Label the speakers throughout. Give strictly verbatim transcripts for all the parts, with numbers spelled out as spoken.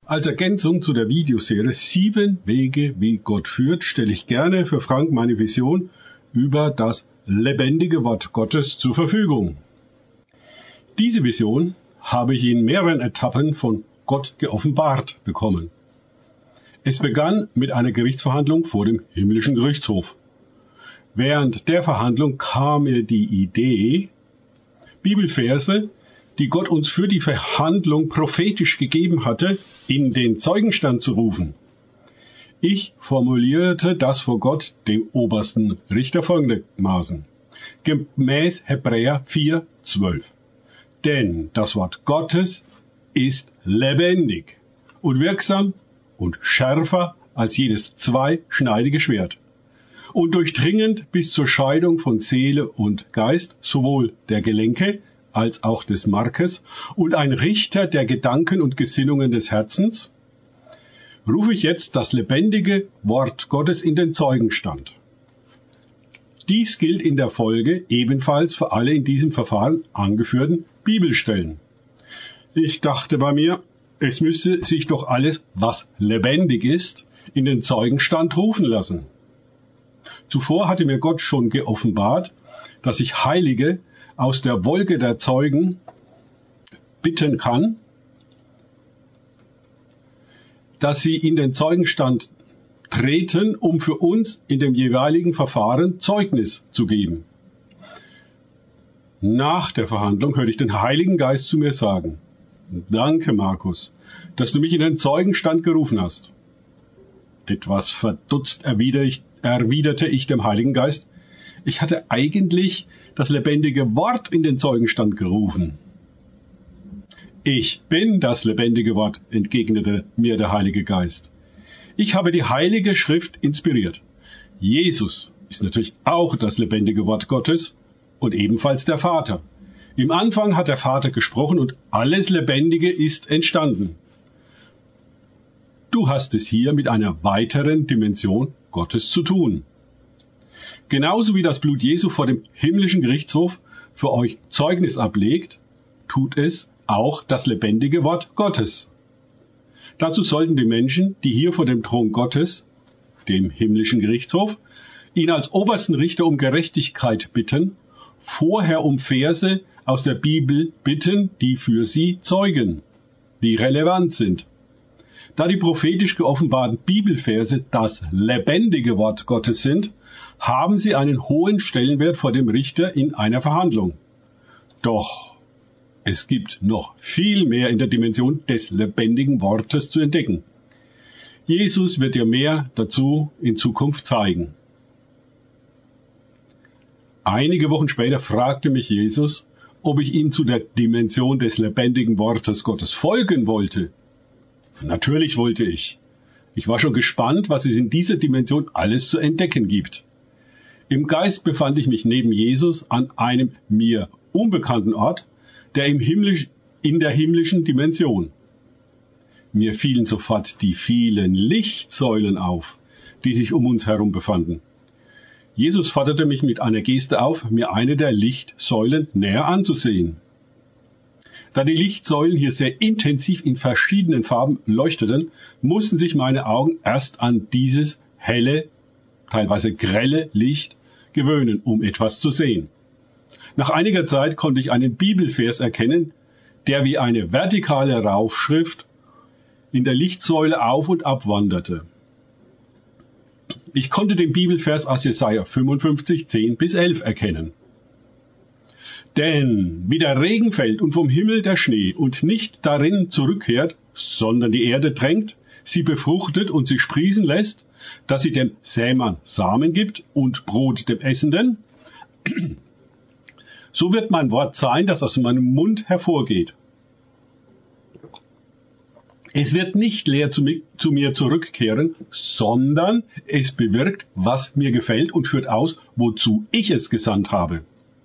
Speaker 1: Als Ergänzung zu der Videoserie Sieben Wege, wie Gott führt, stelle ich gerne für Frank meine Vision über das lebendige Wort Gottes zur Verfügung. Diese Vision habe ich in mehreren Etappen von Gott geoffenbart bekommen. Es begann mit einer Gerichtsverhandlung vor dem himmlischen Gerichtshof. Während der Verhandlung kam mir die Idee, Bibelverse, die Gott uns für die Verhandlung prophetisch gegeben hatte, in den Zeugenstand zu rufen. Ich formulierte das vor Gott, dem obersten Richter, folgendermaßen. Gemäß Hebräer vier zwölf. Denn das Wort Gottes ist lebendig und wirksam und schärfer als jedes zweischneidige Schwert und durchdringend bis zur Scheidung von Seele und Geist, sowohl der Gelenke als auch des Markes, und ein Richter der Gedanken und Gesinnungen des Herzens, rufe ich jetzt das lebendige Wort Gottes in den Zeugenstand. Dies gilt in der Folge ebenfalls für alle in diesem Verfahren angeführten Bibelstellen. Ich dachte bei mir, es müsse sich doch alles, was lebendig ist, in den Zeugenstand rufen lassen. Zuvor hatte mir Gott schon geoffenbart, dass ich Heilige aus der Wolke der Zeugen bitten kann, dass sie in den Zeugenstand treten, um für uns in dem jeweiligen Verfahren Zeugnis zu geben. Nach der Verhandlung hörte ich den Heiligen Geist zu mir sagen: Danke, Markus, dass du mich in den Zeugenstand gerufen hast. Etwas verdutzt erwiderte ich dem Heiligen Geist: Ich hatte eigentlich das lebendige Wort in den Zeugenstand gerufen. Ich bin das lebendige Wort, entgegnete mir der Heilige Geist. Ich habe die Heilige Schrift inspiriert. Jesus ist natürlich auch das lebendige Wort Gottes und ebenfalls der Vater. Im Anfang hat der Vater gesprochen und alles Lebendige ist entstanden. Du hast es hier mit einer weiteren Dimension Gottes zu tun. Genauso wie das Blut Jesu vor dem himmlischen Gerichtshof für euch Zeugnis ablegt, tut es auch das lebendige Wort Gottes. Dazu sollten die Menschen, die hier vor dem Thron Gottes, dem himmlischen Gerichtshof, ihn als obersten Richter um Gerechtigkeit bitten, vorher um Verse aus der Bibel bitten, die für sie zeugen, die relevant sind. Da die prophetisch geoffenbarten Bibelverse das lebendige Wort Gottes sind, haben sie einen hohen Stellenwert vor dem Richter in einer Verhandlung. Doch es gibt noch viel mehr in der Dimension des lebendigen Wortes zu entdecken. Jesus wird dir mehr dazu in Zukunft zeigen. Einige Wochen später fragte mich Jesus, ob ich ihm zu der Dimension des lebendigen Wortes Gottes folgen wollte. Natürlich wollte ich. Ich war schon gespannt, was es in dieser Dimension alles zu entdecken gibt. Im Geist befand ich mich neben Jesus an einem mir unbekannten Ort, der im himmlisch, in der himmlischen Dimension. Mir fielen sofort die vielen Lichtsäulen auf, die sich um uns herum befanden. Jesus forderte mich mit einer Geste auf, mir eine der Lichtsäulen näher anzusehen. Da die Lichtsäulen hier sehr intensiv in verschiedenen Farben leuchteten, mussten sich meine Augen erst an dieses helle, teilweise grelle Licht gewöhnen, um etwas zu sehen. Nach einiger Zeit konnte ich einen Bibelvers erkennen, der wie eine vertikale Raufschrift in der Lichtsäule auf und ab wanderte. Ich konnte den Bibelvers aus Jesaja fünfundfünfzig, zehn bis elf erkennen. Denn wie der Regen fällt und vom Himmel der Schnee und nicht darin zurückkehrt, sondern die Erde drängt, sie befruchtet und sie sprießen lässt, dass sie dem Sämann Samen gibt und Brot dem Essenden, so wird mein Wort sein, das aus meinem Mund hervorgeht. Es wird nicht leer zu mir, zu mir zurückkehren, sondern es bewirkt, was mir gefällt und führt aus, wozu ich es gesandt habe.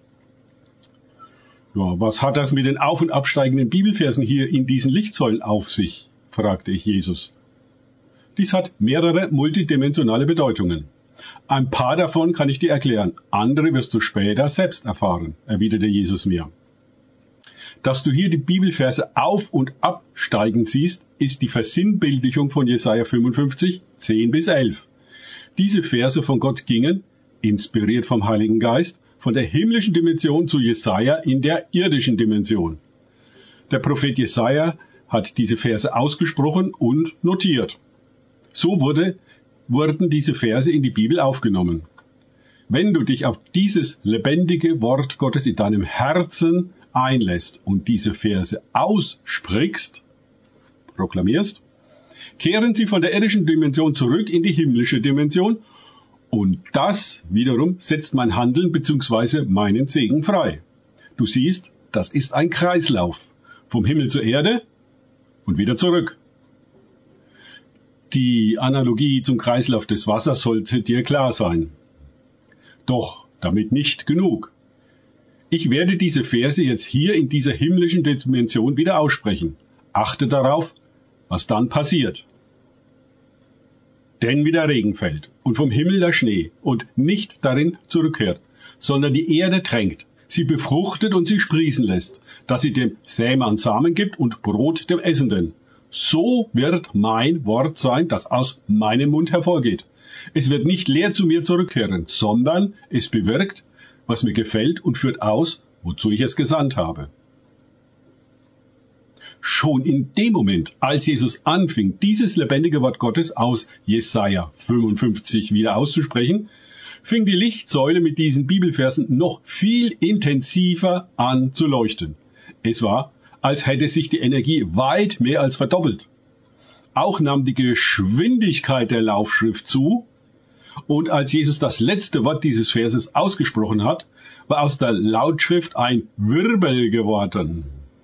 Speaker 1: Ja, was hat das mit den auf- und absteigenden Bibelversen hier in diesen Lichtsäulen auf sich? Fragte ich Jesus. Dies hat mehrere multidimensionale Bedeutungen. Ein paar davon kann ich dir erklären, andere wirst du später selbst erfahren, erwiderte Jesus mir. Dass du hier die Bibelverse auf- und absteigen siehst, ist die Versinnbildlichung von Jesaja fünfundfünfzig, zehn bis elf. Diese Verse von Gott gingen, inspiriert vom Heiligen Geist, von der himmlischen Dimension zu Jesaja in der irdischen Dimension. Der Prophet Jesaja hat diese Verse ausgesprochen und notiert. So wurde, wurden diese Verse in die Bibel aufgenommen. Wenn du dich auf dieses lebendige Wort Gottes in deinem Herzen einlässt und diese Verse aussprichst, proklamierst, kehren sie von der irdischen Dimension zurück in die himmlische Dimension und das wiederum setzt mein Handeln bzw. meinen Segen frei. Du siehst, das ist ein Kreislauf. Vom Himmel zur Erde und wieder zurück. Die Analogie zum Kreislauf des Wassers sollte dir klar sein. Doch damit nicht genug. Ich werde diese Verse jetzt hier in dieser himmlischen Dimension wieder aussprechen. Achte darauf, was dann passiert. Denn wie der Regen fällt und vom Himmel der Schnee und nicht darin zurückkehrt, sondern die Erde tränkt, sie befruchtet und sie sprießen lässt, dass sie dem Sämann Samen gibt und Brot dem Essenden. So wird mein Wort sein, das aus meinem Mund hervorgeht. Es wird nicht leer zu mir zurückkehren, sondern es bewirkt, was mir gefällt und führt aus, wozu ich es gesandt habe. Schon in dem Moment, als Jesus anfing, dieses lebendige Wort Gottes aus Jesaja fünfundfünfzig wieder auszusprechen, fing die Lichtsäule mit diesen Bibelversen noch viel intensiver an zu leuchten. Es war, als hätte sich die Energie weit mehr als verdoppelt. Auch nahm die Geschwindigkeit der Laufschrift zu, und als Jesus das letzte Wort dieses Verses ausgesprochen hat, war aus der Lautschrift ein Wirbel geworden,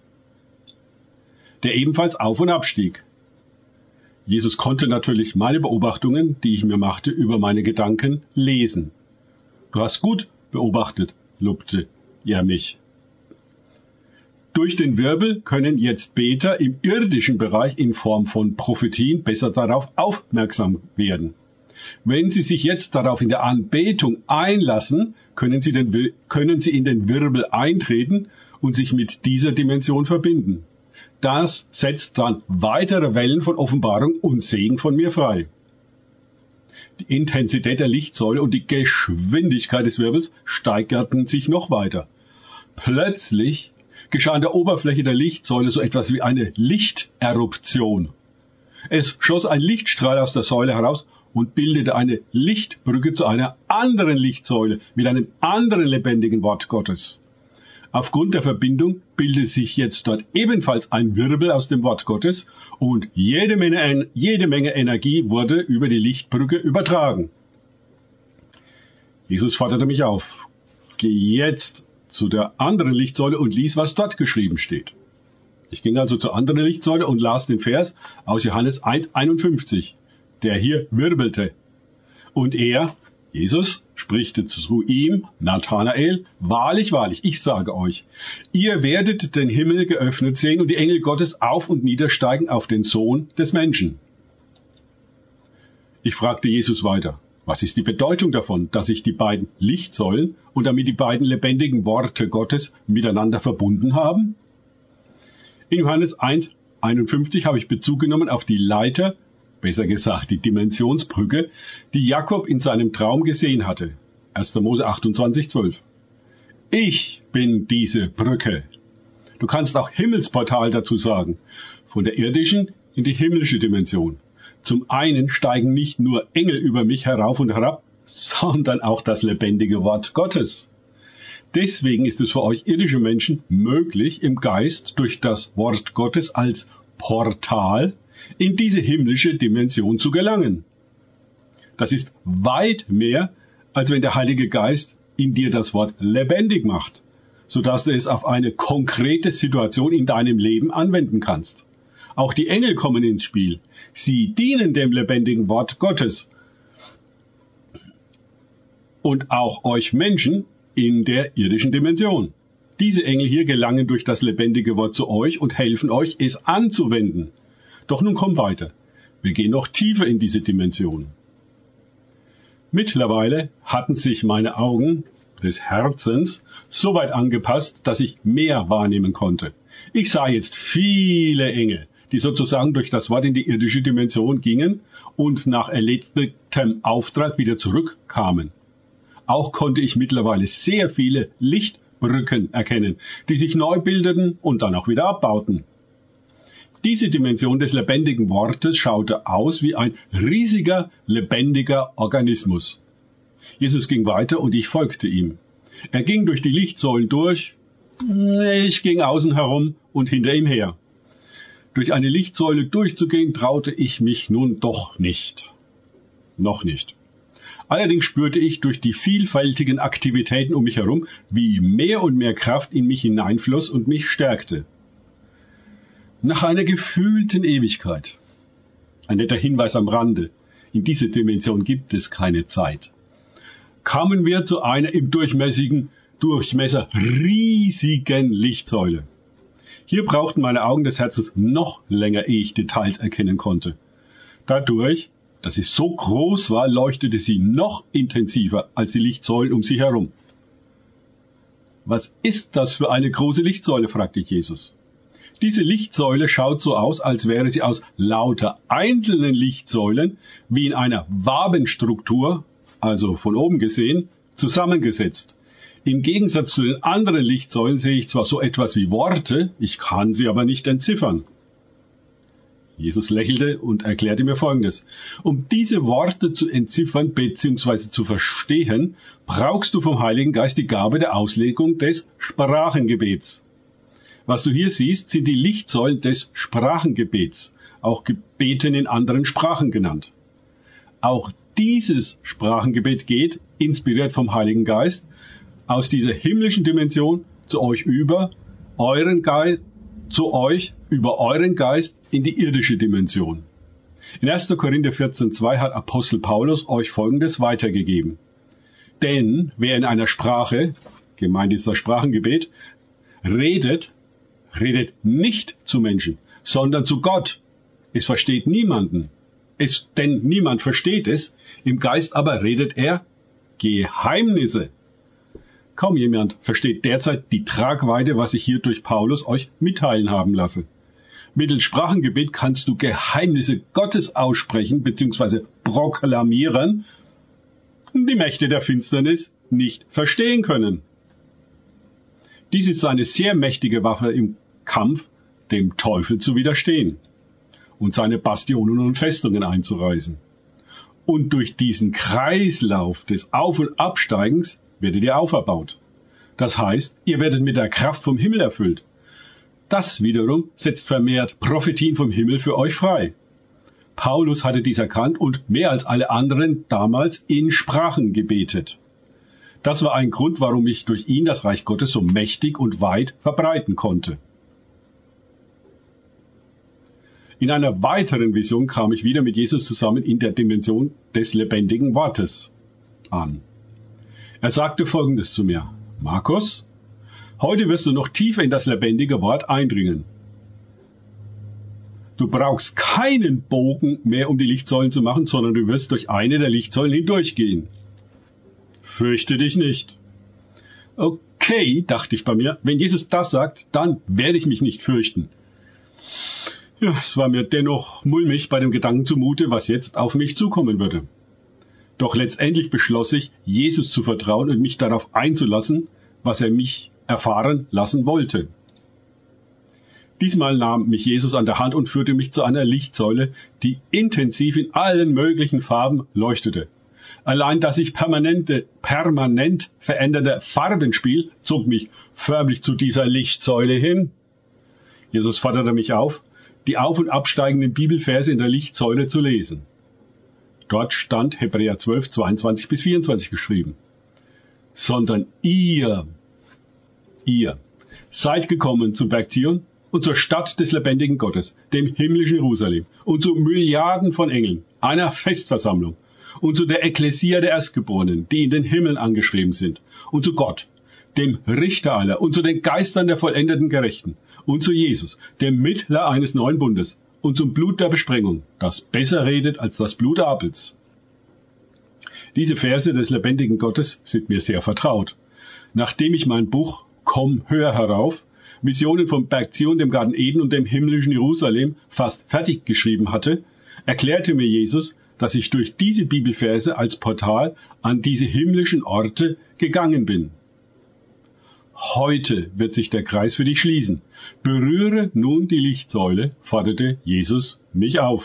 Speaker 1: der ebenfalls auf und abstieg. Jesus konnte natürlich meine Beobachtungen, die ich mir machte, über meine Gedanken lesen. Du hast gut beobachtet, lobte er mich. Durch den Wirbel können jetzt Beter im irdischen Bereich in Form von Prophetien besser darauf aufmerksam werden. Wenn sie sich jetzt darauf in der Anbetung einlassen, können sie, den, können sie in den Wirbel eintreten und sich mit dieser Dimension verbinden. Das setzt dann weitere Wellen von Offenbarung und Segen von mir frei. Die Intensität der Lichtsäule und die Geschwindigkeit des Wirbels steigerten sich noch weiter. Plötzlich geschah an der Oberfläche der Lichtsäule so etwas wie eine Lichteruption. Es schoss ein Lichtstrahl aus der Säule heraus und bildete eine Lichtbrücke zu einer anderen Lichtsäule mit einem anderen lebendigen Wort Gottes. Aufgrund der Verbindung bildete sich jetzt dort ebenfalls ein Wirbel aus dem Wort Gottes und jede Menge, jede Menge Energie wurde über die Lichtbrücke übertragen. Jesus forderte mich auf, geh jetzt zu der anderen Lichtsäule und lies, was dort geschrieben steht. Ich ging also zur anderen Lichtsäule und las den Vers aus Johannes eins einundfünfzig, der hier wirbelte. Und er, Jesus, spricht zu ihm, Nathanael, wahrlich, wahrlich, ich sage euch, ihr werdet den Himmel geöffnet sehen und die Engel Gottes auf und niedersteigen auf den Sohn des Menschen. Ich fragte Jesus weiter, was ist die Bedeutung davon, dass sich die beiden Lichtsäulen und damit die beiden lebendigen Worte Gottes miteinander verbunden haben? In Johannes eins einundfünfzig habe ich Bezug genommen auf die Leiter, besser gesagt die Dimensionsbrücke, die Jakob in seinem Traum gesehen hatte. erster Mose achtundzwanzig zwölf. Ich bin diese Brücke. Du kannst auch Himmelsportal dazu sagen, von der irdischen in die himmlische Dimension. Zum einen steigen nicht nur Engel über mich herauf und herab, sondern auch das lebendige Wort Gottes. Deswegen ist es für euch irdische Menschen möglich, im Geist durch das Wort Gottes als Portal in diese himmlische Dimension zu gelangen. Das ist weit mehr, als wenn der Heilige Geist in dir das Wort lebendig macht, sodass du es auf eine konkrete Situation in deinem Leben anwenden kannst. Auch die Engel kommen ins Spiel. Sie dienen dem lebendigen Wort Gottes. Und auch euch Menschen in der irdischen Dimension. Diese Engel hier gelangen durch das lebendige Wort zu euch und helfen euch, es anzuwenden. Doch nun komm weiter. Wir gehen noch tiefer in diese Dimension. Mittlerweile hatten sich meine Augen des Herzens so weit angepasst, dass ich mehr wahrnehmen konnte. Ich sah jetzt viele Engel, die sozusagen durch das Wort in die irdische Dimension gingen und nach erledigtem Auftrag wieder zurückkamen. Auch konnte ich mittlerweile sehr viele Lichtbrücken erkennen, die sich neu bildeten und dann auch wieder abbauten. Diese Dimension des lebendigen Wortes schaute aus wie ein riesiger, lebendiger Organismus. Jesus ging weiter und ich folgte ihm. Er ging durch die Lichtsäulen durch, ich ging außen herum und hinter ihm her. Durch eine Lichtsäule durchzugehen, traute ich mich nun doch nicht. Noch nicht. Allerdings spürte ich durch die vielfältigen Aktivitäten um mich herum, wie mehr und mehr Kraft in mich hineinfloss und mich stärkte. Nach einer gefühlten Ewigkeit. Ein netter Hinweis am Rande. In dieser Dimension gibt es keine Zeit. Kamen wir zu einer im durchmäßigen Durchmesser riesigen Lichtsäule. Hier brauchten meine Augen des Herzens noch länger, ehe ich Details erkennen konnte. Dadurch, dass sie so groß war, leuchtete sie noch intensiver als die Lichtsäulen um sie herum. Was ist das für eine große Lichtsäule? Fragte Jesus. Diese Lichtsäule schaut so aus, als wäre sie aus lauter einzelnen Lichtsäulen, wie in einer Wabenstruktur, also von oben gesehen, zusammengesetzt. Im Gegensatz zu den anderen Lichtsäulen sehe ich zwar so etwas wie Worte, ich kann sie aber nicht entziffern. Jesus lächelte und erklärte mir Folgendes. Um diese Worte zu entziffern bzw. zu verstehen, brauchst du vom Heiligen Geist die Gabe der Auslegung des Sprachengebets. Was du hier siehst, sind die Lichtsäulen des Sprachengebets, auch Gebeten in anderen Sprachen genannt. Auch dieses Sprachengebet geht, inspiriert vom Heiligen Geist, aus dieser himmlischen Dimension zu euch über euren Geist, zu euch über euren Geist in die irdische Dimension. In erster Korinther vierzehn zwei hat Apostel Paulus euch Folgendes weitergegeben. Denn wer in einer Sprache, gemeint ist das Sprachengebet, redet, redet nicht zu Menschen, sondern zu Gott. Es versteht niemanden. Es, denn niemand versteht es, im Geist aber redet er Geheimnisse. Kaum jemand versteht derzeit die Tragweite, was ich hier durch Paulus euch mitteilen haben lasse. Mittels Sprachengebet kannst du Geheimnisse Gottes aussprechen bzw. proklamieren, die Mächte der Finsternis nicht verstehen können. Dies ist eine sehr mächtige Waffe im Kampf, dem Teufel zu widerstehen und seine Bastionen und Festungen einzureißen. Und durch diesen Kreislauf des Auf- und Absteigens werdet ihr auferbaut. Das heißt, ihr werdet mit der Kraft vom Himmel erfüllt. Das wiederum setzt vermehrt Prophetien vom Himmel für euch frei. Paulus hatte dies erkannt und mehr als alle anderen damals in Sprachen gebetet. Das war ein Grund, warum ich durch ihn das Reich Gottes so mächtig und weit verbreiten konnte. In einer weiteren Vision kam ich wieder mit Jesus zusammen in der Dimension des lebendigen Wortes an. Er sagte Folgendes zu mir: Markus, heute wirst du noch tiefer in das lebendige Wort eindringen. Du brauchst keinen Bogen mehr, um die Lichtsäulen zu machen, sondern du wirst durch eine der Lichtsäulen hindurchgehen. Fürchte dich nicht. Okay, dachte ich bei mir, wenn Jesus das sagt, dann werde ich mich nicht fürchten. Ja, es war mir dennoch mulmig bei dem Gedanken zumute, was jetzt auf mich zukommen würde. Doch letztendlich beschloss ich, Jesus zu vertrauen und mich darauf einzulassen, was er mich erfahren lassen wollte. Diesmal nahm mich Jesus an der Hand und führte mich zu einer Lichtsäule, die intensiv in allen möglichen Farben leuchtete. Allein das sich permanente, permanent veränderte Farbenspiel zog mich förmlich zu dieser Lichtsäule hin. Jesus forderte mich auf, die auf- und absteigenden Bibelverse in der Lichtsäule zu lesen. Dort stand Hebräer zwölf, zweiundzwanzig bis vierundzwanzig geschrieben. Sondern ihr, ihr seid gekommen zum Berg Zion und zur Stadt des lebendigen Gottes, dem himmlischen Jerusalem, und zu Milliarden von Engeln, einer Festversammlung, und zu der Ekklesia der Erstgeborenen, die in den Himmeln angeschrieben sind, und zu Gott, dem Richter aller, und zu den Geistern der vollendeten Gerechten, und zu Jesus, dem Mittler eines neuen Bundes, und zum Blut der Besprengung, das besser redet als das Blut Abels. Diese Verse des lebendigen Gottes sind mir sehr vertraut. Nachdem ich mein Buch Komm, hör herauf Visionen vom Berg Zion, dem Garten Eden und dem himmlischen Jerusalem fast fertig geschrieben hatte, erklärte mir Jesus, dass ich durch diese Bibelverse als Portal an diese himmlischen Orte gegangen bin. Heute wird sich der Kreis für dich schließen. Berühre nun die Lichtsäule, forderte Jesus mich auf.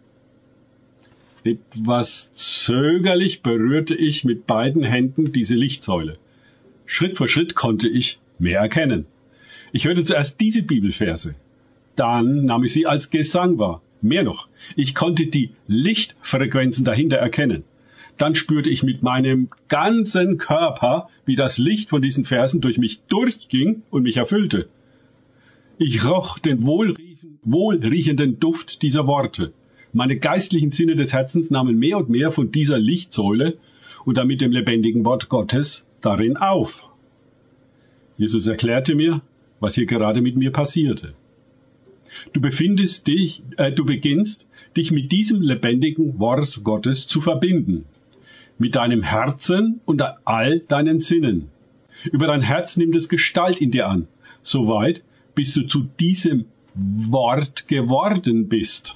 Speaker 1: Etwas zögerlich berührte ich mit beiden Händen diese Lichtsäule. Schritt für Schritt konnte ich mehr erkennen. Ich hörte zuerst diese Bibelverse. Dann nahm ich sie als Gesang wahr. Mehr noch, ich konnte die Lichtfrequenzen dahinter erkennen. Dann spürte ich mit meinem ganzen Körper, wie das Licht von diesen Versen durch mich durchging und mich erfüllte. Ich roch den wohlriechenden Duft dieser Worte. Meine geistlichen Sinne des Herzens nahmen mehr und mehr von dieser Lichtsäule und damit dem lebendigen Wort Gottes darin auf. Jesus erklärte mir, was hier gerade mit mir passierte. Du befindest dich, äh, du beginnst, dich mit diesem lebendigen Wort Gottes zu verbinden. Mit deinem Herzen und all deinen Sinnen. Über dein Herz nimmt es Gestalt in dir an. Soweit, bis du zu diesem Wort geworden bist.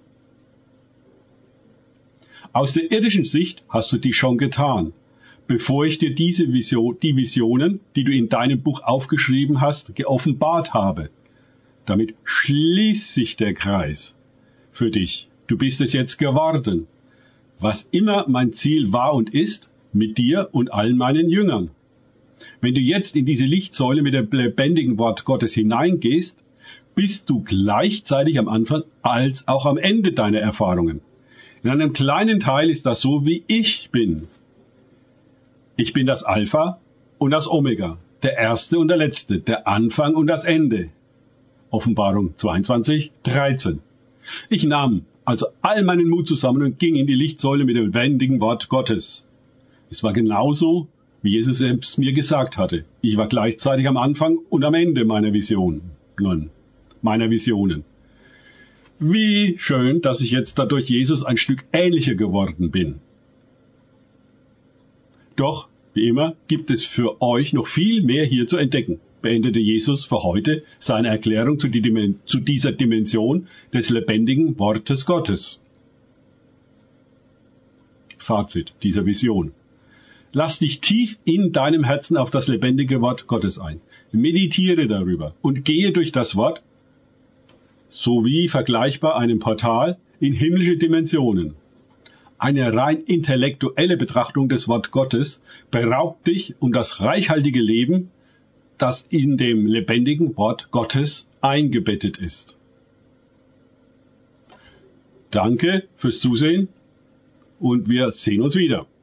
Speaker 1: Aus der irdischen Sicht hast du dies schon getan, bevor ich dir diese Vision, die Visionen, die du in deinem Buch aufgeschrieben hast, geoffenbart habe. Damit schließt sich der Kreis für dich. Du bist es jetzt geworden. Was immer mein Ziel war und ist, mit dir und allen meinen Jüngern. Wenn du jetzt in diese Lichtsäule mit dem lebendigen Wort Gottes hineingehst, bist du gleichzeitig am Anfang als auch am Ende deiner Erfahrungen. In einem kleinen Teil ist das so, wie ich bin. Ich bin das Alpha und das Omega, der Erste und der Letzte, der Anfang und das Ende. Offenbarung zweiundzwanzig, dreizehn. Ich nahm also all meinen Mut zusammen und ging in die Lichtsäule mit dem lebendigen Wort Gottes. Es war genauso, wie Jesus selbst mir gesagt hatte. Ich war gleichzeitig am Anfang und am Ende meiner Vision, meiner Visionen. Wie schön, dass ich jetzt dadurch Jesus ein Stück ähnlicher geworden bin. Doch, wie immer, gibt es für euch noch viel mehr hier zu entdecken, beendete Jesus für heute seine Erklärung zu, die, zu dieser Dimension des lebendigen Wortes Gottes. Fazit dieser Vision. Lass dich tief in deinem Herzen auf das lebendige Wort Gottes ein. Meditiere darüber und gehe durch das Wort, sowie vergleichbar einem Portal, in himmlische Dimensionen. Eine rein intellektuelle Betrachtung des Wort Gottes beraubt dich um das reichhaltige Leben, das in dem lebendigen Wort Gottes eingebettet ist. Danke fürs Zusehen und wir sehen uns wieder.